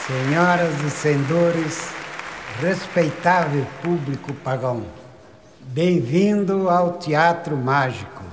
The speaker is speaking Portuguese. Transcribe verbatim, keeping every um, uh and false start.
Senhoras e senhores, respeitável público pagão, bem-vindo ao Teatro Mágico.